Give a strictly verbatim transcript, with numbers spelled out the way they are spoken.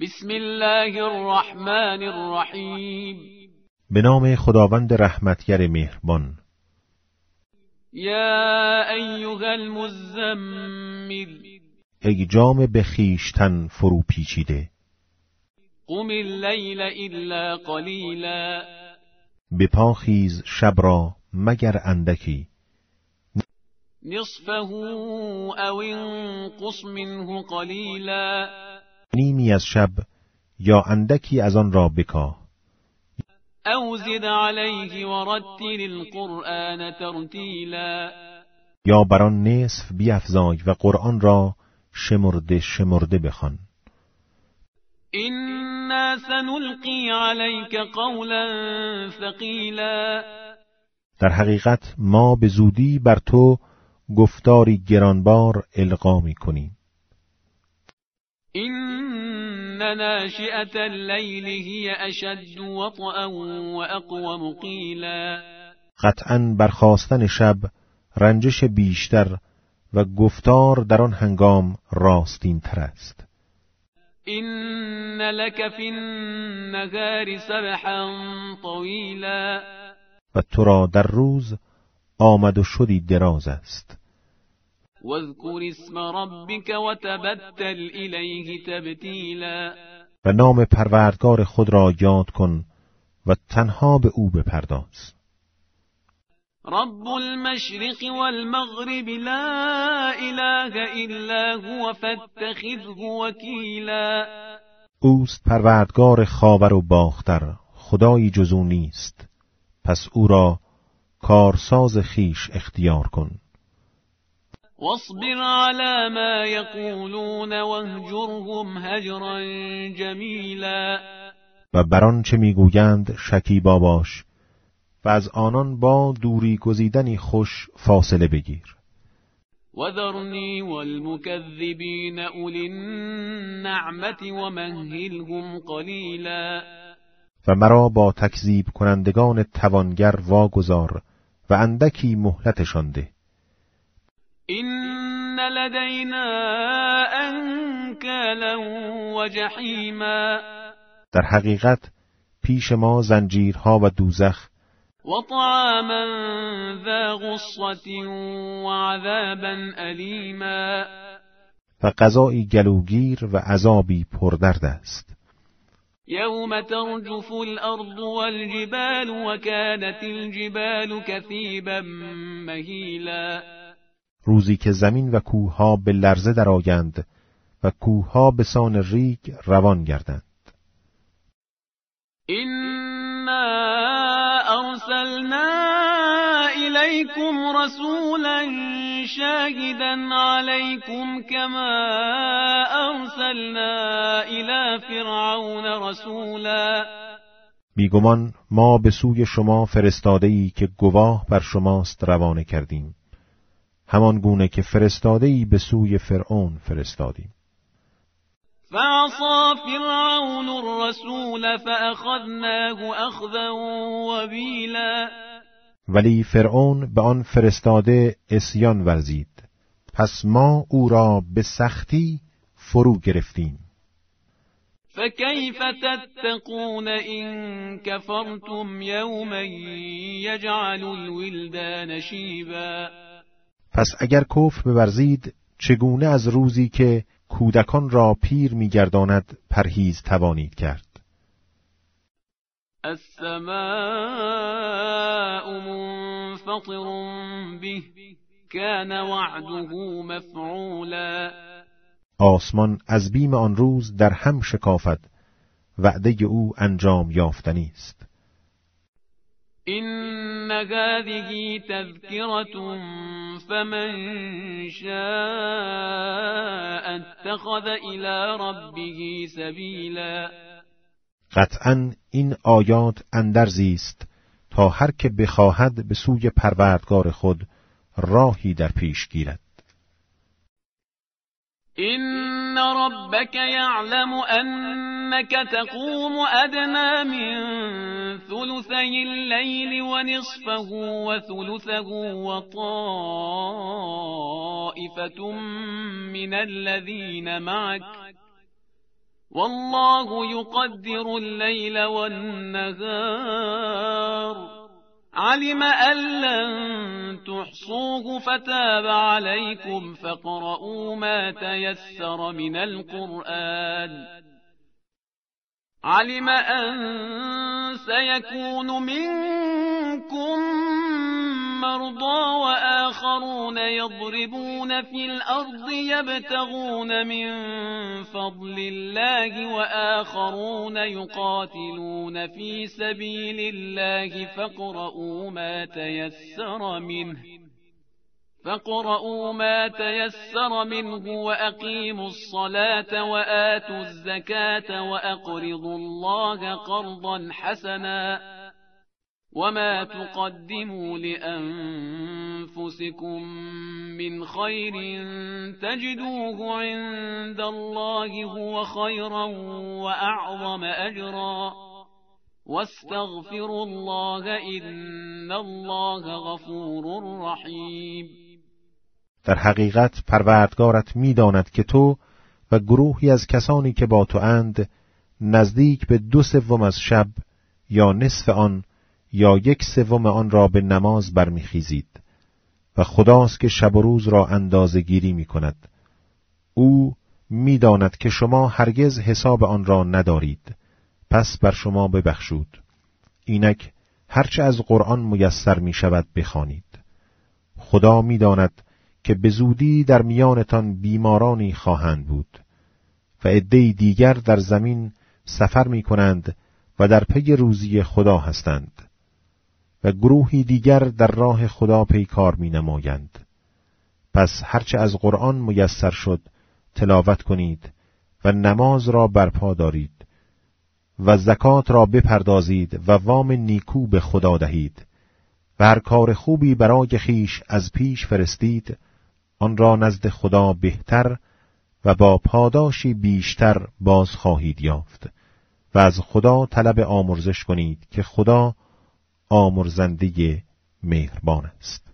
بسم الله الرحمن الرحیم. به نام خداوند رحمتگر مهربان. یا ایها المزمل، ای جام به خویشتن فرو پیچیده. قم اللیل الا قلیلا، به پا خیز شب را مگر اندکی. نصفه او انقص منه قلیلا، نیمی از شب یا اندکی از آن را بکاه. او زد علیه ورتل القرآن ترتیلا، یا بر آن نصف بیفزای و قرآن را شمرده شمرده بخوان. انا سنلقی علیک قولا ثقیلا، در حقیقت ما به زودی بر تو گفتاری گرانبار القا می‌کنیم. این ناشئة اللیل هی اشد وطئا واقوم قیلا، قطعاً برخاستن شب رنجش بیشتر و گفتار در آن هنگام راستین تر است. این لک فی النهار سبحا طویلا، و تو را در روز آمد و شدی دراز است. واذکر اسم ربک وتبتل الیه تبتیلا، و نام پروردگار خود را یاد کن و تنها به او بپرداز. رب المشرق والمغرب لا اله الا هو فاتخذه وکیلا، اوست پروردگار خاور و باختر، خدایی جز او نیست، پس او را کارساز خیش اختیار کن. واصبر على ما یقولون واهجرهم هجرا جمیلا، و بر آن چه میگویند شکیبا باش و از آنان با دوری گزیدنی خوش فاصله بگیر. وذرنی والمکذبین اولی النعمة ومهلهم قلیلا، و مرا با تکذیب کنندگان توانگر واگذار و اندکی مهلتشان ده. این لدینا انکالا و جحیما، در حقیقت پیش ما زنجیرها و دوزخ و طعاما ذا غصة و عذابا الیما، و غذایی گلوگیر و عذابی پردرد است. یوم ترجف الارض والجبال وكانت الجبال کثیبا مهیلا، روزی که زمین و کوهها به لرزه درآیند و کوهها به سان ریگ روان گردند. إنا أرسلنا إليكم رسولا شاهدا عليكم كما أرسلنا إلى فرعون رسولا، بیگمان ما به سوی شما فرستاده‌ای که گواه بر شماست روانه کردیم، همان گونه که فرستاده‌ای به سوی فرعون فرستادیم. فعصى فرعون الرسول فأخذناه أخذا وبیلا، ولی فرعون به آن فرستاده عصیان ورزید، پس ما او را به سختی فرو گرفتیم. فكيف تتقون إن كفرتم يوما يجعل الولدان شيبا، پس اگر کفر بورزید چگونه از روزی که کودکان را پیر می‌گرداند پرهیز توانید کرد؟ السماء منفطر به كان وعده مفعولا، آسمان از بیم آن روز در هم شکافد، وعده او انجام یافتنی است. این هذه تذکرة فمن شاء اتخذ الی ربه سبیلا، قطعاً این آیات اندرزی است تا هر که بخواهد به سوی پروردگار خود راهی در پیش گیرد. إن ربك يعلم أنك تقوم أدنى من ثلثي الليل ونصفه وثلثه وطائفة من الذين معك والله يقدر الليل والنهار علم أن لن تحصوه فتاب عليكم فاقرؤوا ما تيسر من القرآن علم أن سيكون منكم مرضى وآخرون يضربون في الأرض يبتغون من فضل الله وآخرون يقاتلون في سبيل الله فاقرؤوا ما تيسر منه فاقرؤوا ما تيسر منه وأقيموا الصلاة وآتوا الزكاة وأقرضوا الله قرضا حسنا وما تقدموا لأنفسكم من خير تجدوه عند الله هو خيرا وأعظم أجرا واستغفروا الله إن الله غفور رحيم. در حقیقت پروردگارت می‌داند که تو و گروهی از کسانی که با تو اند نزدیک به دو سوم از شب یا نصف آن یا یک سوم آن را به نماز برمیخیزید و خداست که شب و روز را اندازه گیری می کند. او می‌داند که شما هرگز حساب آن را ندارید، پس بر شما ببخشود. اینک هرچه از قرآن میسر می شود بخوانید. خدا می‌داند که به زودی در میانتان بیمارانی خواهند بود و عده‌ای دیگر در زمین سفر می کنند و در پی روزی خدا هستند و گروهی دیگر در راه خدا پیکار می نمایند. پس هرچه از قرآن میسر شد تلاوت کنید و نماز را برپا دارید و زکات را بپردازید و وام نیکو به خدا دهید و هر کار خوبی برای خیش از پیش فرستید آن را نزد خدا بهتر و با پاداشی بیشتر باز خواهید یافت و از خدا طلب آمرزش کنید که خدا آمرزنده مهربان است.